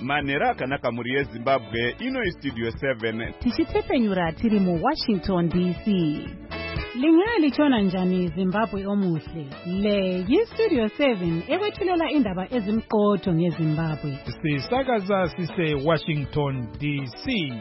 Manera akanaka muri yeZimbabwe ino Studio 7 tichitepfenyura tiri mu Washington DC. Lingali chona njani Zimbabwe omuhle. Le yiStudio 7 ekwethulela indaba ezimqotho ngeZimbabwe. Sisakaza sise Washington DC.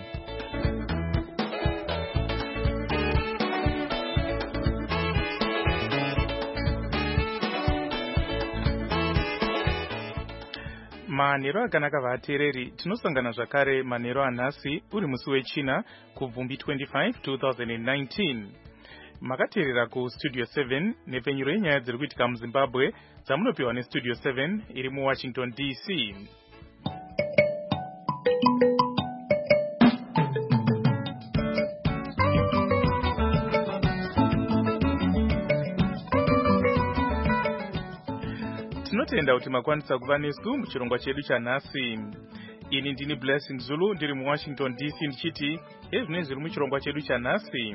Manero akanaka vateereri, tinosangana zvakare manero anhasi uri musi wechina kubvumbi 25 2019. Makateerera kuStudio 7 nepfenyuro yenyaya dziri kuitika muZimbabwe dzamunopiwa neStudio 7 iri muWashington DC. Tinotenda kuti makwanisa kuva nesu muchirongwa chedu chanhasi. Ini ndini Blessing Zulu ndiri muWashington DC ndichiti ezvinenge zviri muchirongwa chedu chanhasi.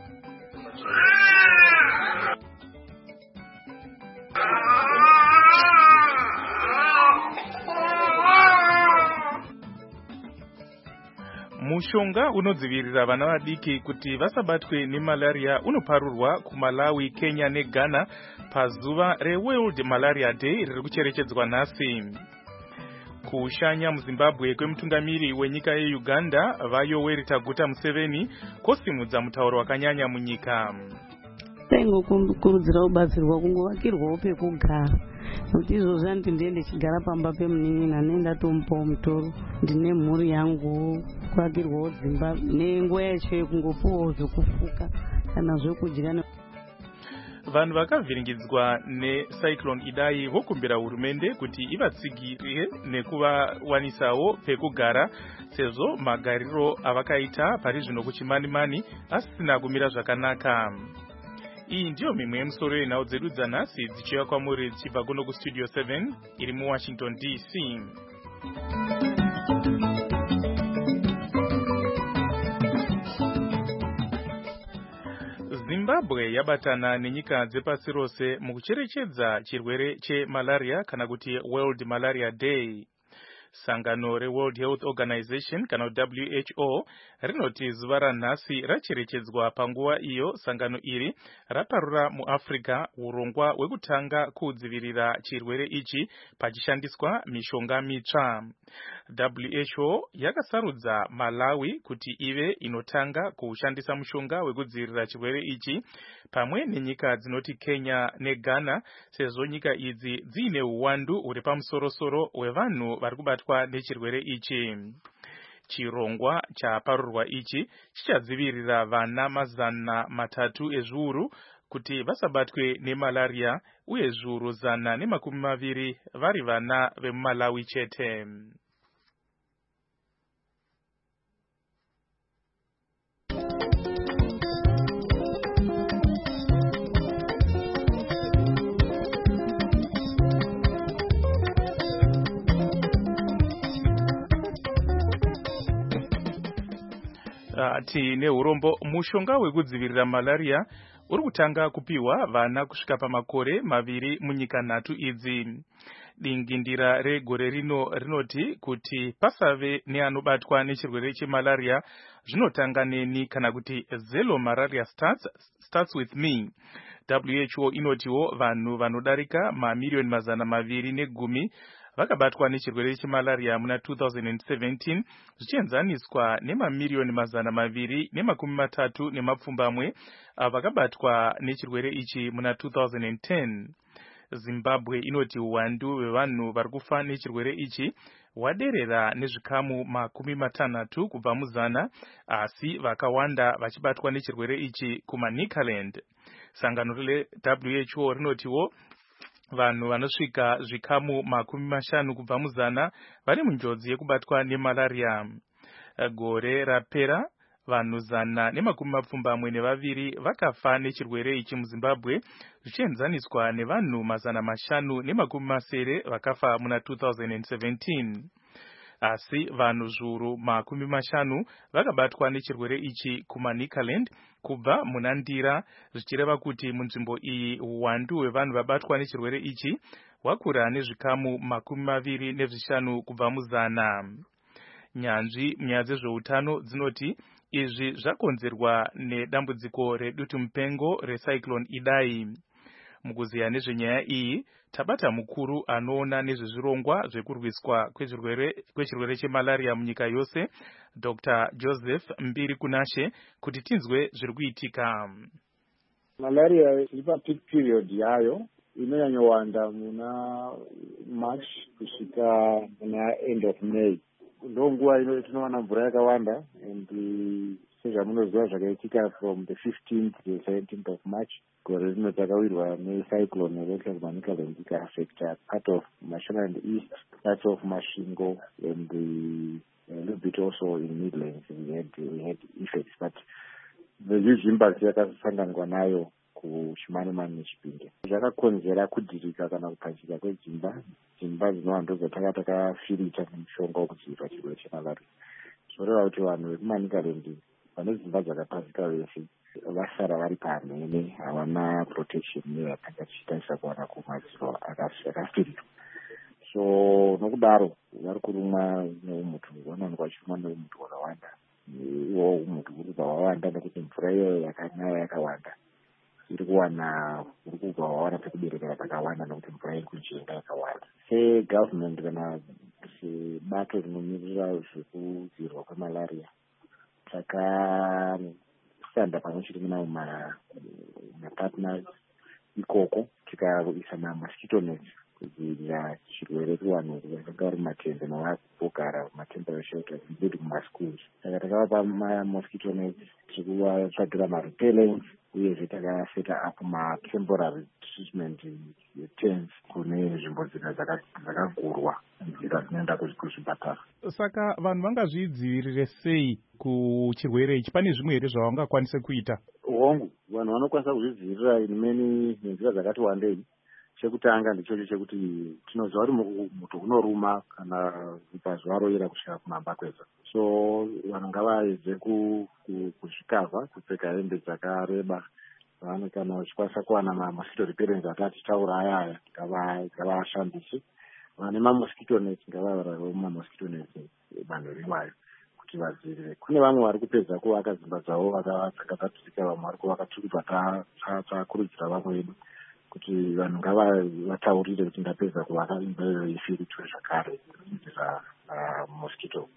Mushonga unodzivirira vana vadiki kuti vasabatwe nemalaria unoparurwa kuMalawi, Kenya neGhana pazuva reWorld Malaria Day riri kucherechedzwa nhasi. Kushanya muZimbabwe kwemutungamiri wenyika yeUganda vaYoweri Kaguta Museveni kosimudza mutauro wakanyanya munyika. Tengokurudzira kubatsirwa kungovakirwawo pekugara kuti izvozvo anditi ndiende chigara pamba pemunin'ina nendatomupawo mutoro ndine mhuri yangu kuvakirwawo dzimba nenguva yacho yekungopuwawo zvokufuka kana zvokudya. Vanhu vakavhiringidzwa necyclone Idai vokumbira hurumende kuti ivatsigire nekuvawanisawo pekugara sezvo magariro avakaita pari zvino kuchimani-mani asina kumira zvakanaka. Iyi ndiyo mimwe yemusoro yenhau dzedu dzanhasi dzichiuya kwamuri dzichibva kuno kuStudio 7 iri muWashington DC. Zimbabwe yabatana nenyika dzepasi rose mukucherechedza chirwere chemalaria kana kuti World Malaria Day. Sangano reWorld Health Organization kana WHO rinoti zuva ranhasi racherechedzwa panguva iyo sangano iri raparura muAfrica urongwa hwekutanga kudzivirira chirwere ichi pachishandiswa mishonga mitsva. WHO yakasarudza Malawi kuti ive inotanga kushandisa mushonga wekudzivirira chirwere ichi pamwe nenyika dzinoti Kenya neGhana sezvo nyika idzi dziine uwandu huri pamusoro-soro hwevanhu vari kubatwa nechirwere ichi. Chirongwa chaparurwa ichi chichadzivirira vana 300 ezviuru kuti vasabatwe nemalaria uye zviuru 120 vari vana vemuMalawi chete. Tine urombo mushonga wekudzivirira malaria uri kutanga kupiwa vana kusvika pamakore 2 munyika 3 idzi. Dingindira regore rino rinoti kuti pasave neanobatwa nechirwere chemalaria zvinotanga neni kana kuti zero malaria starts with me. WHO inotiwo vanhu vanodarika mamiliyoni 210 vakabatwa nechirwere chemalaria muna 2017 zvichienzaniswa nemamiliyoni 230 vakabatwa nechirwere ichi muna 2010. Zimbabwe inoti uwandu hwevanhu vari kufa nechirwere ichi hwaderera nezvikamu 60 kubva muzana, asi vakawanda vachibatwa nechirwere ichi kumaNicaland. Sangano reWHO rinotiwo vanhu vanosvika zvikamu 50 kubva muzana vari munjodzi yekubatwa nemalaria. Gore rapera vanhu 122 vakafa nechirwere ichi muZimbabwe zvichienzaniswa nevanhu 570 vakafa muna 2017. Asi vanhu zviuru 50 vakabatwa nechirwere ichi kumaNicaland kubva munandira, zvichireva kuti munzvimbo iyi uwandu hwevanhu vabatwa nechirwere ichi wakura nezvikamu 25 kubva muzana. Nyanzvi munyaya dzezveutano dzinoti izvi zvakonzerwa nedambudziko redutu mupengo recyclone Idai. Mukuziya nezvenyaya iyi, tabata mukuru anoona nezvezvirongwa zvekurwiswa kwechirwere chemalaria munyika yose, Dr. Joseph Mbirikunashe, kuti tinzwe zviri kuitika. Malaria iri pa-peak period yayo inonyanyowanda muna March kusvika muna end of May. Ndo nguva ino tinowana mvura yakawanda, and sezvamunoziva zvakaitika from the 15th to the 17th of March, gore rino takawirwa necyclone reClazmanicalend ikaafecta part of Mashonaland and East, parts of Masvingo, and a little bit also in Midlands we had effects, but the huge impact yakasanganwa nayo kuChimanimani neChipinge zvakakonzera kudhirika kana kupadzika kwedzimba dzinowanda dzatanga takafirita nemishonga wekudzivirira chirwere chemalaria. Zvoreva kuti vanhu vekuManicaland vane dzimba dzakapadzika vese vasara vari panhene, havana protection yatanga tichitarisa kuwana kumadziro akafirirwa. So nokudaro vari kurumwa neumutu, vanowanikwa vachirumwa neumutu wakawanda. Iwo umutu uri kubva wawanda nekuti mvura iyoyo yakanaya yakawanda. Iri kubva wawana pekuberekera pakawanda nekuti mvura iri kujenga yakawanda. Segovernment kana sebato rinomirira zvekudzivirwa kwemalaria, takashanda pamwe chete nemapartners ikoko tikaisa mosquito nets kudzivirira chirwere kuvanhu vanenge vari mumatende navakugara mumatemporary shelters including mumaschools. Saka takavapa mosquito nets, tikuvatsvagira marepellents, uyezve takaseta up matemporary treatment tents kune nzvimbo dzakagurwa nzira dzinoenda kuzvipatara. Saka vanhu vangazvidzivirire sei kuchirwere ichi? Pane zvimwe here zvavangakwanisa kuita? Hongu, vanhu vanokwanisa kuzvidzivirira nenzira dzakati wandei. Chekutanga ndicho chekuti tinoziva kuti muto unoruma kana pazuva royera kusvika kumambakwedza. So vanhu ngavaedze kuzvikavha, kupfeka hembe dzakareba. Vanhu kana vachikwanisa kuwana mamosquito repellents atatichaura aya ngavashandise. Vane mamosquito nets ngavarawo mamosquito nets vanhu riwayo kuti vadzivirire. Kune vamwe vari kupedza kuvaka dzimba dzavo vakadzakadzika, vamwe vari kuvaka turikupa takurudzira vamwe vedu kuti vanhu ngavataurire kuti ndapedza kuvaka imba iyoyo ifiritwe zvakare kudzivirira mosquito.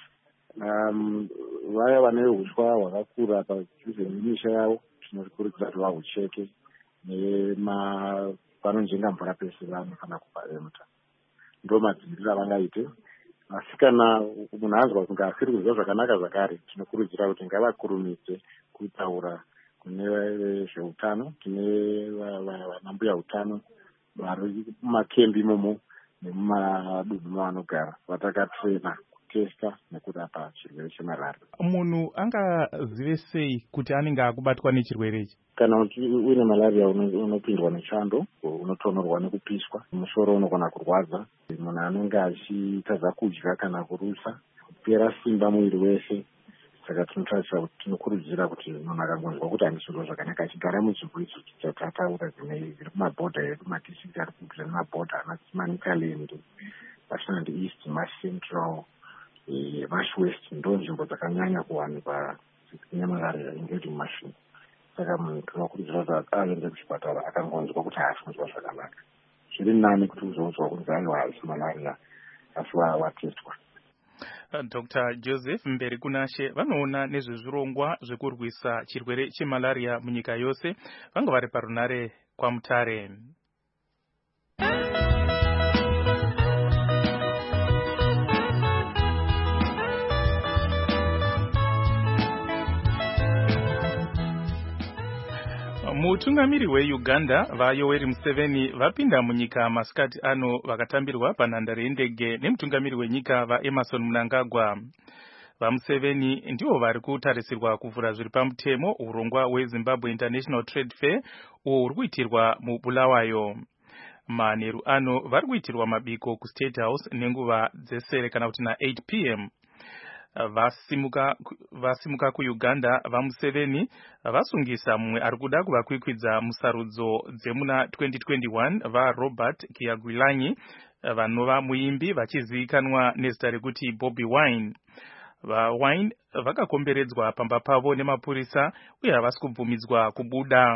Vaya vane huswa hwakakura padhuze nemisha yavo tinokurudzira kuti vahucheke panonjenga mvura pese vanhu kana kuparemta. Ndo madziviriro avangaite. Asi kana munhu anzwa kunge asiri kuzwa zvakanaka zvakare, tinokurudzira kuti ngavakurumidze kutaura kune vezveutano, tine vanambuya utano vari mumakembi imomo nemumadunhu mavanogara vatakatrena kutesta nekurapa chirwere chemalaria. Munhu angazive sei kuti anenge akubatwa nechirwere ichi? Kana uine malaria unopindwa nechando, unotonorwa nekupiswa, musoro unogona kurwadza, munhu anenge achitadza kudya kana kurusa, kupera simba muviri wese. Saka tinokurudzira kuti munhu akangonzwa kuti handisizwa zvakanaka achigara munzvimbo idzi dzatataura dziri kumabhodha edu, madistrict ari kudhura nemabhodha Manicaland, Mashonaland East, Central, West, ndo nzvimbo dzakanyanya kuwanikwa nemalaria including Masvingo. Saka munhu tinokurudzira kuti aende kuchipatara akangonzwa kuti haasi kunzwa zvakanaka. Zviri nani kuti uzonzwa kunzi aiwa haisi malaria asi watestwa. Dr. Joseph Mbirikunashe vanoona nezvezvirongwa zvekurwisa chirwere chemalaria munyika yose, vanga vari parunare kwaMutare. Mutungamiri weUganda vaYoweri Museveni vapinda munyika masikati ano vakatambirwa panhandare yendege nemutungamiri wenyika vaEmerson Mnangagwa. VaMuseveni ndivo vari kutarisirwa kuvhura zviri pamutemo urongwa hweZimbabwe International Trade Fair uwo uri kuitirwa muBulawayo. Manheru ano vari kuitirwa mabiko kuState House nenguva dzesere kana kuti na 8 p.m. vasimuka ku Uganda vamuseveni vasungisa mumwe ari kuda kuvakwikwidza musarudzo dzemuna 2021 vaRobert Kyagulanyi vanova muimbi vachizivikanwa nezita rekuti Bobi Wine. VaWine vakakomberedzwa pamba pavo nemapurisa uye havasi kubvumidzwa kubuda.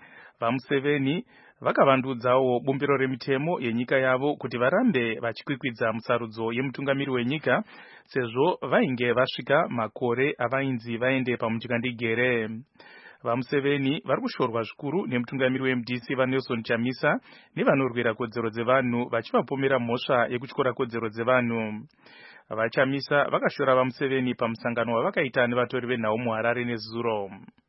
VaMuseveni vakavandudzawo bumbiro remitemo yenyika yavo kuti varambe vachikwikwidza musarudzo yemutungamiri wenyika sezvo vainge vasvika makore avainzi vaende pamutyandegere. VaMuseveni vari kushorwa zvikuru nemutungamiri weMDC vaNelson Chamisa nevanorwira kodzero dzevanhu vachivapomera mhosva yekutyora kodzero dzevanhu. VaChamisa vakashora vaMuseveni pamusangano wavakaita nevatori venhau muHarare nezuro.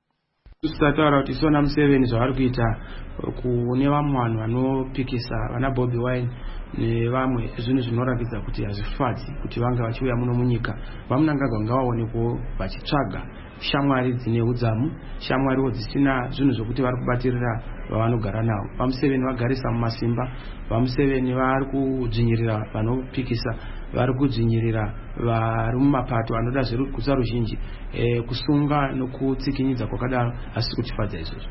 Tusataura kuti sona Museveni zvavari kuita kune vamwe vanhu vanopikisa vana Bobi Wine nevamwe zvinhu zvinoratidza kuti hazvifadzi kuti vange vachiuya muno munyika. Vamunangagwa ngavaonekwo vachitsvaga shamwari dzine udzamu, shamwariwo dzisina zvinhu zvokuti vari kubatirira vavanogara navo. VaMuseveni vagarisa mumasimba, VaMuseveni vari kudzvinyirira vanopikisa, vari kudzvinyirira vari mumapato anoda zvekugusa ruzhinji, kusunga nokutsikinyidza kwakadaro asi kutifadza izvozvo.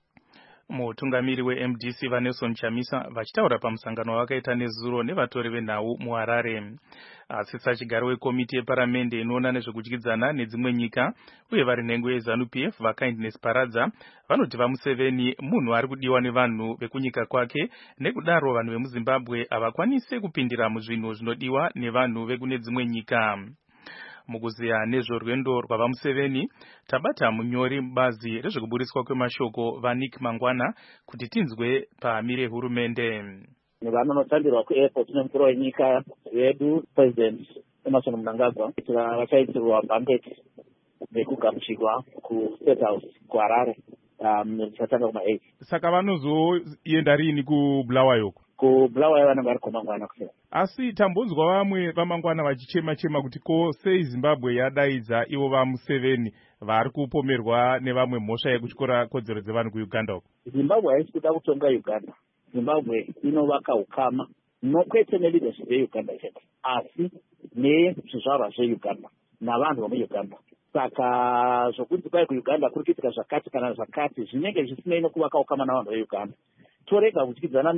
Mutungamiri weMDC vaNelson Chamisa vachitaura pamusangano wakaita nezuro nevatori venhau muHarare. Asi sachigaro wekomiti yeparamende inoona nezvekudyidzana nedzimwe nyika uye vari nhengo yeZANU-PF vaKindness Paradza vanoti vaMuseveni munhu ari kudiwa nevanhu vekunyika kwake, nekudaro vanhu vemuZimbabwe havakwanisi kupindira muzvinhu zvinodiwa nevanhu vekune dzimwe nyika. Mukuziya nezvorwendo rwavaMuseveni tabata munyori mubazi rezvekuburiswa kwemashoko vaNick Mangwana kuti tinzwe pamire hurumende. Vanonotandirwa kuairport nemukuru wenyika yedu President Emmerson Mnangagwa vachaitirwa bhanketi nekugamuchirwa kuState House kuHarare chatanga kuma8. Saka vanozoenda rini kuBulawayo? kuBulawayo vanenge vari kuMangwana kusera. Asi tambonzwa vamwe vaMangwana vachichema kuti ko sei Zimbabwe yadaidza ivo vaMuseveni vari kupomerwa nevamwe mhosva yekutyora kodzero dzevanhu kuUganda uko. Zimbabwe haisi kuda kutonga Uganda. Zimbabwe inovaka ukama nokwete neleadership yeUganda chete, asi nezvizvarwa zveUganda navanhu vamuUganda. Saka zvokunzi kwai kuUganda kuri kuitika zvakati kana zvakati zvinenge zvisinei nokuvaka ukama navanhu veUganda. Torega kudyidzana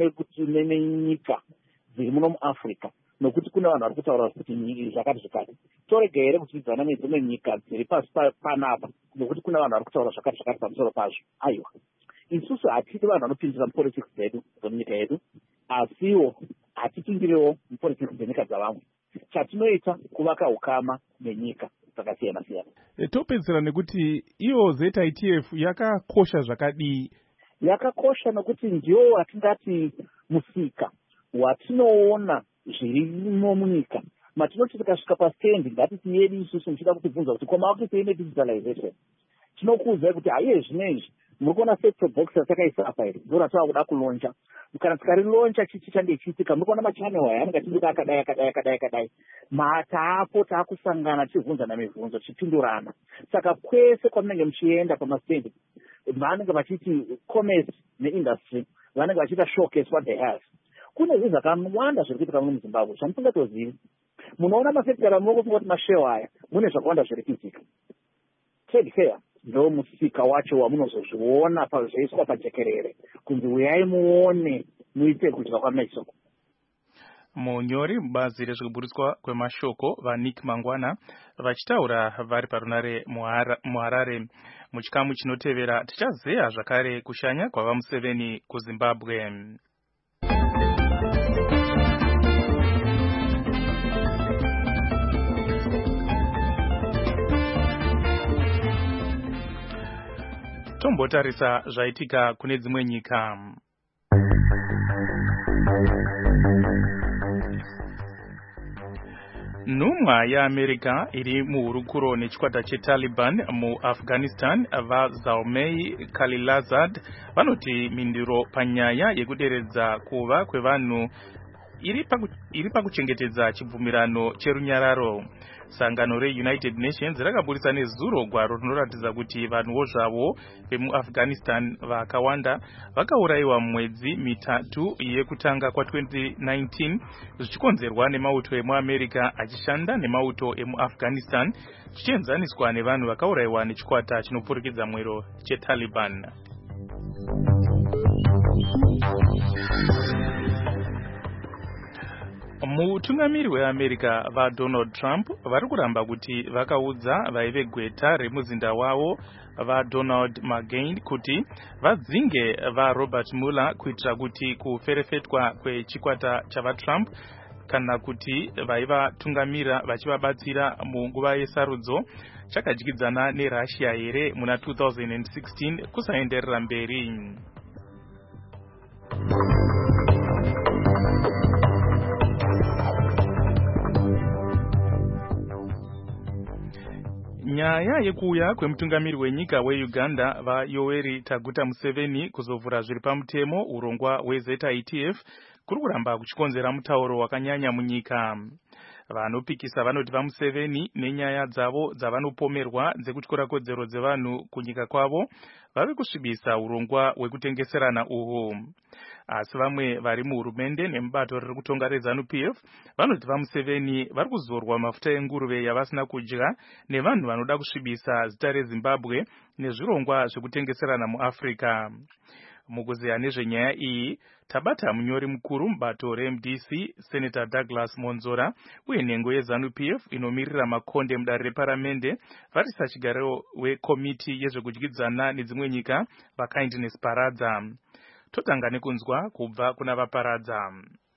nenyika dziri muno muAfrica nokuti kuna vanhu vari kutaura kuti zvakati zvakati. Torega here kudyidzana nedzimwe nyika dziri pasi panapa nokuti kuna vanhu vari kutaura zvakati zvakati pamusoro pazvo. Aiwa, isusu hatidi vanhu vanopinzira mupolitics dzedu dzemunyika yedu, asiwo hatipindiriwo mupolitics dzenyika dzavamwe. Chatinoita kuvaka ukama nenyika dzakasiyana siyana. Topedzera nekuti iyo ZITF yakakosha zvakadii? Yakakosha nokuti ndiwo watingati musika watinoona zvirimo munyika. Matinoti tikasvika pastendi ngatiti yedu isusu muchida kutibvunza kuti koma wakiti ine digitalization. Tinokuudzai kuti haiye zvinezvi muri kuona set-top box yatakaisa apa iri ndora tava kuda kuloncha. Kana tikariloncha chichi change chiitika, muri kuona machanel aya anenge achibuda akadai. Mataapo taakusangana tichibvunza namibvunzo tichipindurana. Saka kwese kwamunenge muchienda pamastendi vanenge vachiti commerce neindustry vanenge vachiita showcase what they have. Kune zvinhu zvakawanda zviri kuitika muno muZimbabwe zvamusingatozivi. Munoona masekitari munokufunga kuti mashewa aya mune zvakawanda zviri kuitika. Trade fair ndo musika wacho wamunozozviona pazvoiswa pajekerere kunzi uyai muone muite kudya kwameso. Munyori mubazi rezvekuburiswa kwemashoko vaNick Mangwana vachitaura vari parunare muHarare. Muchikamu chinotevera tichazeya zvakare kushanya kwavaMuseveni kuZimbabwe. Tombotarisa zvaitika kune dzimwe nyika. Nhumwa yeAmerica iri muhurukuro nechikwata cheTaliban muAfghanistan vaZalmay Khalilzad vanoti mindiro panyaya yekuderedza kuva kwevanhu iri pakuchengetedza chibvumirano cherunyararo. Sangano reUnited Nations rakabudisa nezuro gwaro rinoratidza kuti vanhuwo zvavo vemuAfghanistan vakawanda vakaurayiwa mwedzi mitatu yekutanga kwa2019 zvichikonzerwa nemauto emuAmerica achishanda nemauto emuAfghanistan zvichienzaniswa nevanhu vakaurayiwa nechikwata chinopfurikidza mwero cheTaliban. Mutungamiri weAmerica vaDonald Trump vari kuramba kuti vakaudza vaive gweta remuzinda wavo vaDonald McGahn kuti vadzinge vaRobert Mueller kuitira kuti kuferefetwa kwechikwata chavaTrump kana kuti vaivatungamira vachivabatsira munguva yesarudzo chakadyidzana neRussia here muna 2016 kusaenderera mberi. Nyaya yekuuya kwemutungamiri wenyika weUganda vaYoweri Kaguta Museveni kuzovhura zviri pamutemo urongwa hweZITF kuri kuramba kuchikonzera mutauro wakanyanya munyika. Vanopikisa vanoti vaMuseveni nenyaya dzavo dzavanopomerwa dzekutyora kodzero dzevanhu kunyika kwavo vave kusvibisa urongwa hwekutengeserana uhwo. Asi vamwe vari muhurumende nemubato riri kutonga reZANU-PF vanoti vaMuseveni vari kuzorwa mafuta enguruve yavasina kudya nevanhu vanoda kusvibisa zita reZimbabwe nezvirongwa zvekutengeserana muAfrica. Mukuzeya nezvenyaya iyi tabata munyori mukuru mubato reMDC Senator Douglas Monzora uye nhengo yeZANU-PF inomirira makonde mudare reparamende varisa chigaro wekomiti yezvekudyidzana nedzimwe nyika vaKindness Paradza. Totanga nekunzwa kubva kuna vaparadza.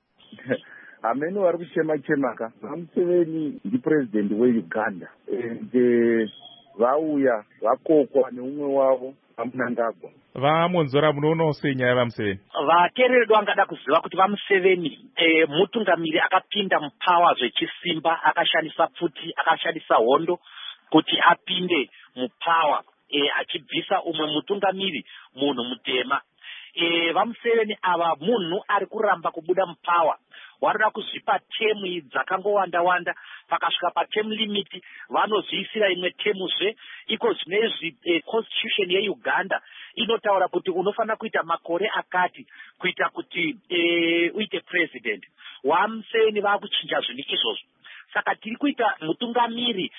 Ameno vari kuchema-chemaka vaMuseveni ndipresident weUganda ende vauya vakokwa neumwe wavo vaMnangagwa. VaMonzora munoonawo sei nyaya vaMuseveni? Vateereri vangada kuziva kuti vaMuseveni mutungamiri akapinda mupawa zvechisimba, akashandisa pfuti, akashandisa hondo kuti apinde mupawa achibvisa umwe mutungamiri munhu mutema. vaMuseveni ava munhu ari kuramba kubuda mupawa, warida kuzvipa temu dzakangowanda-wanda, pakasvika patemu limiti vanozviisira imwe temuzve. Iko zvinezvi constitution yeUganda inotaura kuti unofanira kuita makore akati kuita kuti uite president. vaMuseveni vakuchinja zvinhu izvozvo. Saka tiri kuita mutungamiri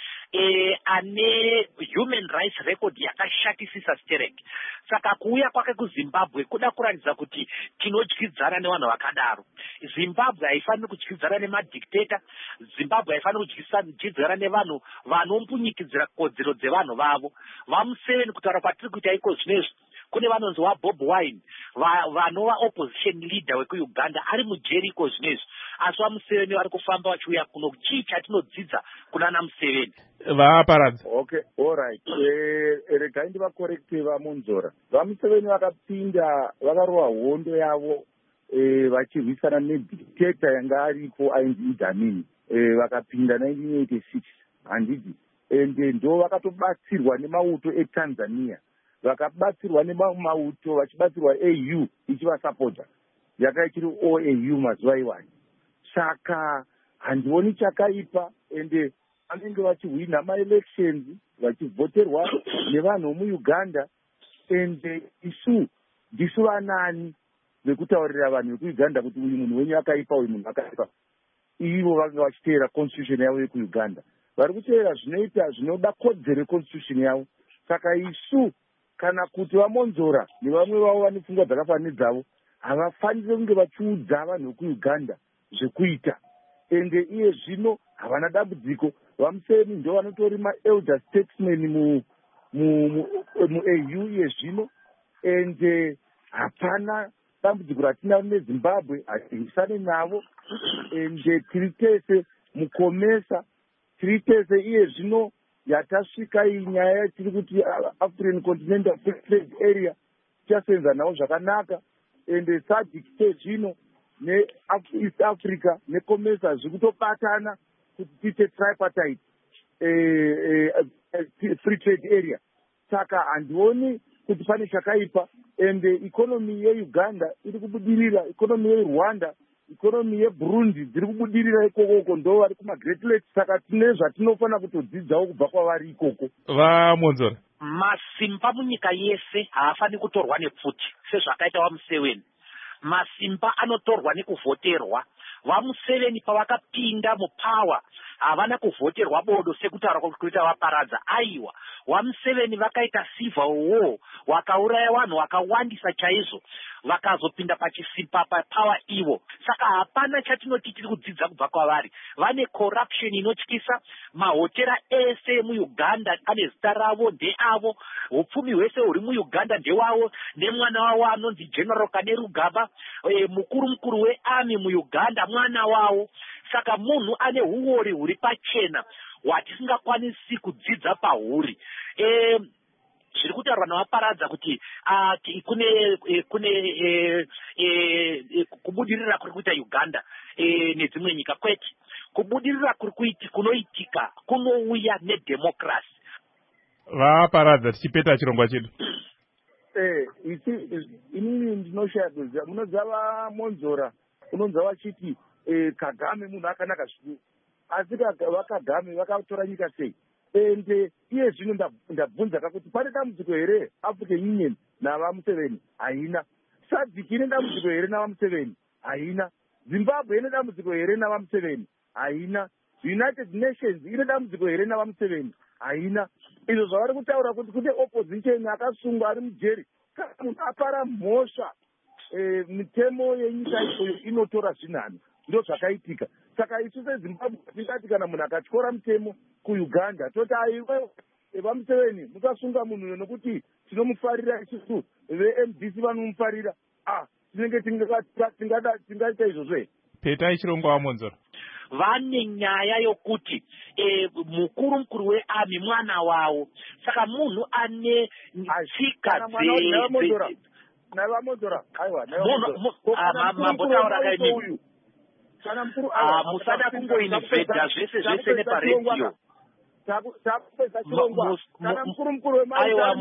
ane human rights record yakashatisisa stereki. Saka kuuya kwake kuZimbabwe kuda kuratidza kuti tinodyidzana nevanhu vakadaro. Zimbabwe haifaniri kudyidzana nemadictator. Zimbabwe haifaniri kudyidzana nevanhu vanombunyikidzira kodzero dzevanhu vavo. vaMuseveni kutaura kwatiri kuita iko zvinezvi, kune vanonzi vaBobi Wine vanova opposition leader wekuUganda ari mujeri iko zvinezvi. Asi vaMuseveni vari kufamba vachiuya kuno. Chii chatinodzidza kunana Museveni? Vaparadza. Okay, all right. Regai ndivakorekte vaMonzora. vaMuseveni vakapinda vakarova hondo yavo vachirwisana nedictator yanga aripo ainzi Idi Amin. Vakapinda 1986 handiti. Ende ndo vakatobatsirwa nemauto eTanzania. Vakabatsirwa nemauto vachibatsirwa AU ichivasapota. Yaka ichiri OAU mazuva iwani. Saka handioni chakaipa ende vanenge vachihwina ma-elections vachivhoterwa nevanhu muUganda ende ndisu vanani vekutaurira vanhu vekuUganda kuti uyu munhu wenyu akaipa, uyu munhu akaipa. Ivo vanga vachiteera constitution yavo yekuUganda. Vari kuteera zvinoda kodzero constitution yavo. Saka isu kana kuti vaMonzora nevamwe vavo vane pfungwa dzakafanana nedzavo havafaniri kunge vachiudza vanhu vekuUganda zvekuita. Ende iye zvino havana dambudziko. vaMuseveni ndo vanotori ma-elder statesmen mu-AU iye zvino. Ende hapana dambudziko ratinaro neZimbabwe, hatingisane navo. Ende tiri tese mukomesa, tiri tese iye zvino yatasvika iyi nyaya tiri kuti African Continental Free Trade Area tichasenza navo zvakanaka. Ende SADC zvino neEast Africa nekomesa zviri kutobatana kuti tiite tripartite free trade area. Saka handioni kuti pane chakaipa. Ende ikonomi yeUganda iri kubudirira, ikonomi yeRwanda ikonomi yeburundi dziri kubudirira ikoko ndo vari kuma-Great Lakes. Saka tine zvatinofanira kutodzidzawo kubva kwavari ikoko. Vamonzora, masimba munyika yese haafani kutorwa nepfuti sezvakaita vamuseveni. Masimba anotorwa nekuvhoterwa. Vamuseveni pavakapinda mupawa havana kuvhoterwa bodo sekutaura kuita vaparadza. Aiwa, vamuseveni vakaita civil war, wakauraya vanhu vakawandisa chaizvo, vakazopinda pachisimba papawa ivo. Saka hapana chatinoti tiri kudzidza kubva kwavari. Vane corruption inotyisa. Mahotera ese muuganda ane zita ravo ndeavo. Upfumi hwese huri muuganda ndewavo, nemwana wavo anonzi General Kanerugaba, mukuru wearmy muuganda mwana wavo. Saka munhu ane huori huri pachena hwatisingakwanisi kudzidza pahuri. Zviri kutaurwa navaparadza kuti kune kubudirira kuri kuita Uganda nedzimwe nyika. Kwete, kubudirira kunoitika kunouya nedemokrasi. vaparadza tichipeta chirongwa chedu. Inini ndinoshaya kuziva, munodza vamonzora unonza vachiti Kagame munhu akanaka zvikuru, asi vaKagame vakatora nyika sei? Ende iye zvino ndabvunza kakuti pane dambudziko here African Union navamuseveni? Haina. SADC ine dambudziko here navamuseveni? Haina. Zimbabwe ine dambudziko here navamuseveni? Haina. United Nations ine dambudziko here navamuseveni? Haina. Izvo zvavari kutaura kuti opposition akasungwa ari mujeri, kana munhu apara mhosva mitemo yenyika iyoyo inotora zvinhani. Ndo zvakaitika. Saka isu seZimbabwe tingati kana munhu akatyora mutemo kuUganda toti aiwe vamuseveni musasunga munhu nokuti tinomufarira isusu veMDC vanomufarira. Tinenge tingaita izvozvo here? Petai chirongwa vamonzora. Vane nyaya yokuti mukuru wearmy mwana wavo. Saka munhu ane tsika navamodora. Aiwa, mambotaura kaini. Musada kungoinveda zvese neparedio. Aiwa,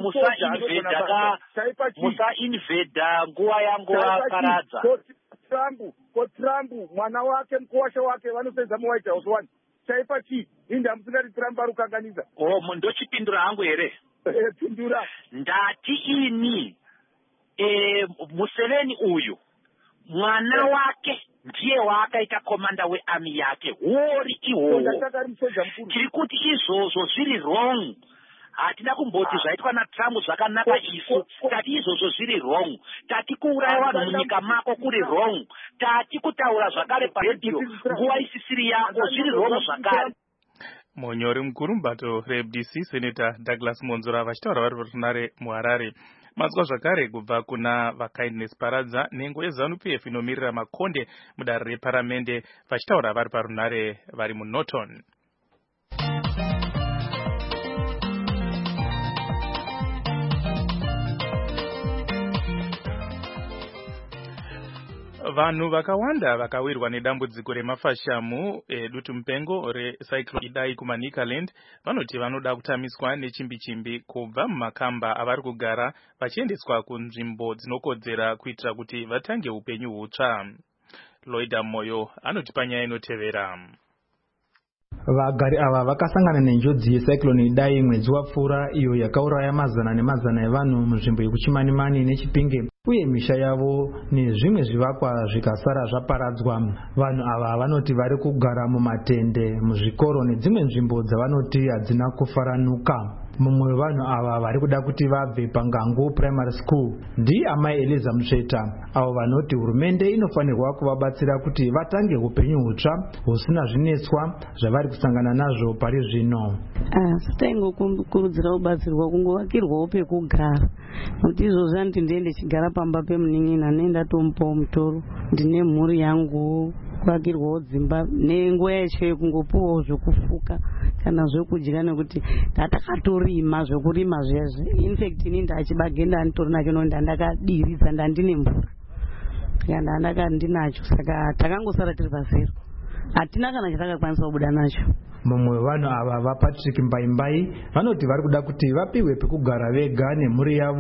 musainveda nguva yangu vaparadza. Trump mwana wake mukowasha wake vanosenza muWhite House one. Chaipa chii? Indi hamusingati Trump ari kukanganisa. Ndochipindura hangu here? Pindura. Ndati ini Museveni uyu mwana wake ndiye waakaita komanda wearmy yake. Huori ihwohwo. Tiri kuti izvozvo zviri wrong. Hatina kumboti zvaitwa naTrump zvakanaka isu. Tati izvozvo zviri wrong. Tati kuuraya vanhu munyika mako kuri wrong. Tati kutaura zvakare paredio nguva isisiri yako zviri wrong zvakare. Munyori mukuru mubato reFDC Senator Douglas Monzora vachitaura vari parunare muHarare. Mazwa zvakare kubva kuna vaKindness Paradza nhengo yeZANU-PF inomirira makonde mudare reparamende vachitaura vari parunare vari muNorton. Vanhu vakawanda vakawirwa nedambudziko remafashamu dutu mupengo recyclone Idai kumaNicaland vanoti vanoda kutamiswa nechimbi-chimbi kubva mumakamba avari kugara vachiendeswa kunzvimbo dzinokodzera kuitira kuti vatange upenyu hutsva. Loida Moyo anoti panyaya inotevera. Vagari ava vakasangana nenjodzi yecyclone Idai mwedzi wapfuura iyo yakauraya mazana nemazana evanhu munzvimbo yekuChimanimani neChipinge uye misha yavo nezvimwe zvivakwa zvikasara zvaparadzwa. Vanhu ava vanoti vari kugara mumatende, muzvikoro nedzimwe nzvimbo dzavanoti hadzina kufaranuka. Mumwe wevanhu ava vari kuda kuti vabve paNgango Primary School ndiamai Eliza Mutsveta, avo vanoti hurumende inofanirwa kuvabatsira kuti vatange upenyu hutsva husina zvinetswa zvavari kusangana nazvo pari zvino. Taingokurudzira kubatsirwa kungovakirwawo pekugara, kuti izvozvo anditi ndiende chigara pamba pemunin'ina nendatomupawo mutoro, ndine mhuri yangu, kuvakirwawo dzimba nenguva yacho yekungopuwawo zvokufuka kana zvokudya, nekuti tatakatorima zvokurima zvezvi. Infact ini ndachibage ndanitori nacho nokuti ndandakadiridza ndandine mvura ndandaka ndinacho, saka takangosara tiri pazero, hatina kana chatakakwanisa kubuda nacho. Mumwe wevanhu ava vaPatrick Mbaimbai vanoti vari kuda kuti vapiwe pekugara vega nemhuri yavo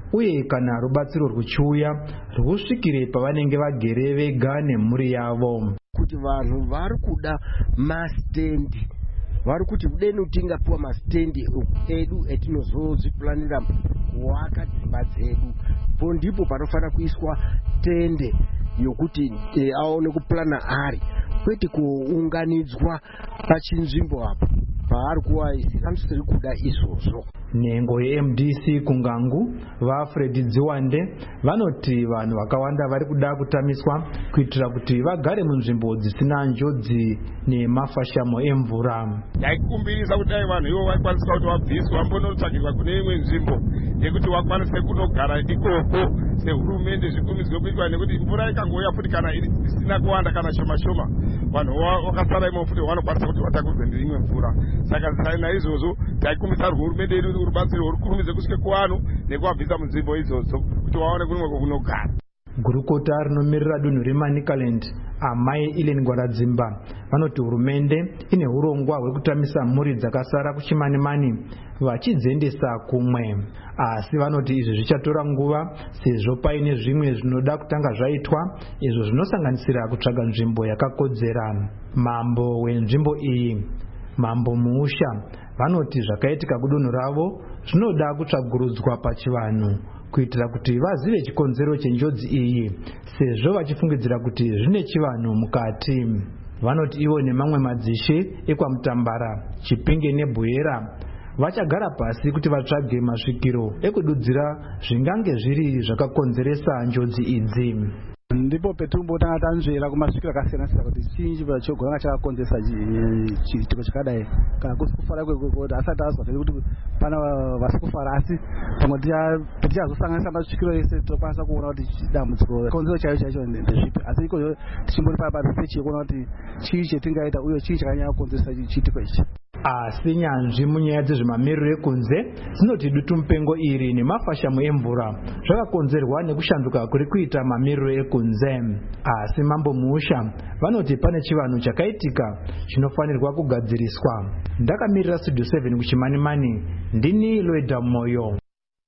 uye kana rubatsiro ruchiuya rusvikire pavanenge vagere vega nemhuri yavo. Kuti vanhu vari kuda mastendi, vari kuti kudeni tingapiwa mastendi edu etinozozvipulanira kuwaka dzimba dzedu, po ndipo panofanira kuiswa tende yokuti aone kupulana ari, kwete kuunganidzwa pachinzvimbo apo paari kuwaisira. Anosiri kuda izvozvo. Nhengo yeMDC kuNgangu vaFred Dziwande vanoti vanhu vakawanda vari kuda kutamiswa kuitira kuti vagare munzvimbo dzisina njodzi nemafashamo emvura. Yaikumbirisa kuti dai vanhu ivo vaikwanisa kuti vabviswa vambonotsvagirwa kune imwe nzvimbo yekuti vakwanise kunogara ikoko sehurumende, zvikumidzwe kuitwa nekuti mvura ikangouya futi kana isina kuwanda kana shoma shoma, vanhu vakasara imo futi vanokwanisa kuti vatakurwe neimwe mvura. Saka naizvozvo taikumbisa hurumende yedu rubatsiro rukurumidze kusvike kuvanhu nekuvabvisa munzvimbo idzodzo kuti vaone kunwe kunogara. Gurukota rinomirira dunhu reManicaland Amai Ellen Gwaradzimba vanoti hurumende ine urongwa hwekutamisa mhuri dzakasara kuchimanimani vachidziendesa kumwe, asi vanoti izvi zvichatora nguva sezvo paine zvimwe zvinoda kutanga zvaitwa, izvo zvinosanganisira kutsvaga nzvimbo yakakodzera. Mambo wenzvimbo iyi, Mambo Muusha, vanoti zvakaitika kudunhu ravo zvinoda kutsvagurudzwa pachivanhu kuitira kuti vazive chikonzero chenjodzi iyi, sezvo vachifungidzira kuti zvine chivanhu mukati. Vanoti ivo nemamwe madzishe ekwaMutambara, Chipinge neBuyera vachagara pasi kuti vatsvage masvikiro ekududzira zvingange zviri zvakakonzeresa njodzi idzi. Ndipo petumbotanga tanzvera kumasvikiro akasiyana-siyana kuti chinji chogona chakakonzeresa chiitiko chakadai, kana kuti kufara kwekuti asati azwa kuti pana vari kufara, asi pamwe tichazosanganisa masvikiro ese tokwanisa kuona kuti dambudziko konzero chaiyo chaicho ndezvipi, asi ikozvo tichimbori parisechi yekuona kuti chii chetingaita uye chii chakanyanya kukonzeresa chiitiko ichi. Asi nyanzvi munyaya dzezvemamiriro ekunze dzinoti dutu mupengo iri nemafashamo emvura zvakakonzerwa nekushanduka kuri kuita mamiriro ekunze. Asi Mambo Muusha vanoti pane chivanhu chakaitika chinofanirwa kugadziriswa. Ndakamirira Studio 7 kuchimanimani, ndini Loida Moyo.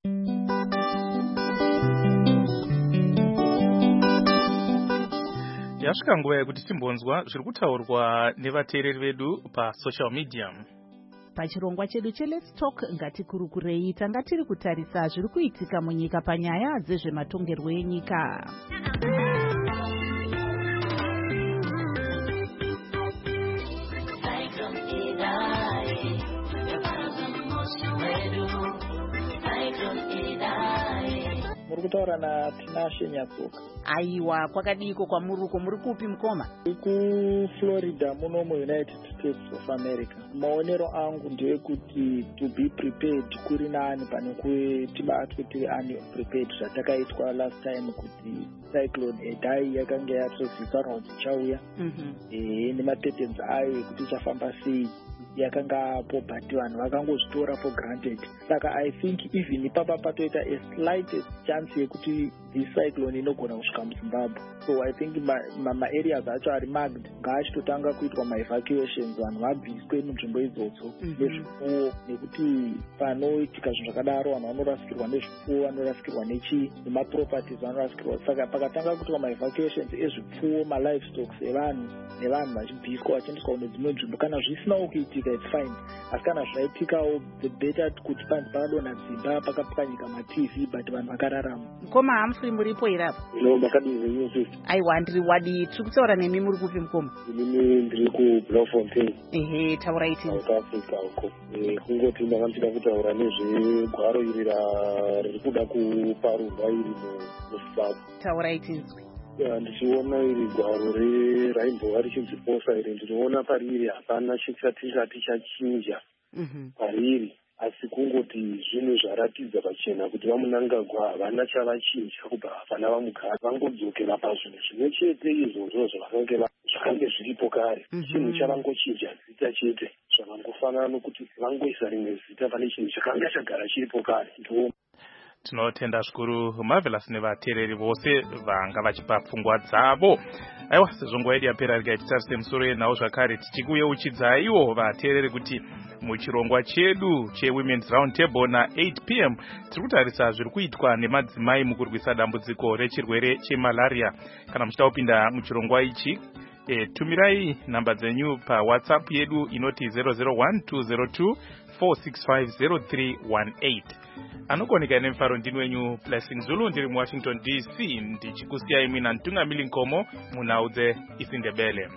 Yasvika nguva yekuti timbonzwa zviri kutaurwa nevateereri vedu pasocial media. Pachirongwa chedu cheLet's Talk ngatikurukurei tanga tiri kutarisa zviri kuitika munyika panyaya dzezvematongerwo enyika. Muri kutaura naTinashe Nyatsoka. Aiwa, kwakadiko kwamuruko, muri kupi mukoma? KuFlorida muno muUnited States of America. Maonero angu ndeyekuti to be prepared kuri nani pane tibatwe tiri unprepared zvatakaitwa last time kuti cyclone Idai yakanga yatozikanwa kuti ichauya nemapetenzi ayo ekuti ichafamba sei yakanga po, but vanhu vakangozvitora for granted. Saka I think even ipapa patoita a slightest chance yekuti this cyclone inogona kusvika muZimbabwe. So I think ma-areas acho ari marked ngaachitotanga kuitwa ma-evacuations, vanhu vabviswe munzvimbo idzodzo nezvipfuwo, nekuti panoitika zvinhu zvakadaro vanhu vanorasikirwa nezvipfuwo, vanorasikirwa nemaproperties vanorasikirwa. Saka pakatanga kuitwa ma-evacuations ezvipfuwo, ma-livestocks evanhu nevanhu vachibviswa vachiendeswa kune dzimwe nzvimbo. Kana zvisinawo kuitika it's fine, asi kana zvaitikawo the better kuti panzi pakadonha dzimba pakapwanyika ma-TV but vanhu vakararama. Mukoma Humphrey muripo irapo? No, makadini. Aiwa, ndiri wadi tiri kutaura nemi, muri kupi mukoma? Inini ndiri kuBloemfontein. Ehe, taurai tini. South Africa uko. Kungoti ndakambida kutaura nezvegwaro iri riri kuda kuparurwa iri muZimbabwe. Taurai tinzwi. Ndichiona iri gwaro raimbova richinziposa iri, ndinoona pariri hapana chisati chachinja pariri, asi kungoti zvinhu zvaratidza pachena kuti vamunangagwa havana chavachinja kubva vana vamugara, vangodzokera pazvinhu zvimwe chete izvozvo zvakange zviripo kare. Chinhu chavangochinja zita chete, zvavangofanana nokuti vangoisa rimwe zita pane chinhu chakanga chagara chiripo kare. Tinotenda zvikuru Marvelous nevateereri vose vanga vachipa pfungwa dzavo. Aiwa, sezvo nguva yedu yapera regai titarise musoro yenhau zvakare tichikuyeuchidza ivo vateereri kuti muchirongwa chedu chewomen's round table na8 p.m. tiri kutarisa zviri kuitwa nemadzimai mukurwisa dambudziko rechirwere chemalaria. Kana muchida kupinda muchirongwa ichi, tumirai namba dzenyu pawhatsapp yedu inoti 001-202-465-0318. Anokoneka nemufaro ndini wenyu Blessing Zulu, ndiri muWashington DC, ndichikusiyai mwina Ntungamili Nkomo munhau dzeIsiNdebele.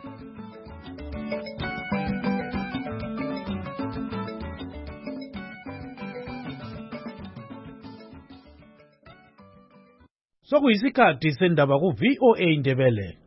Sokuyisikhathi sendaba ku VOA Ndebele.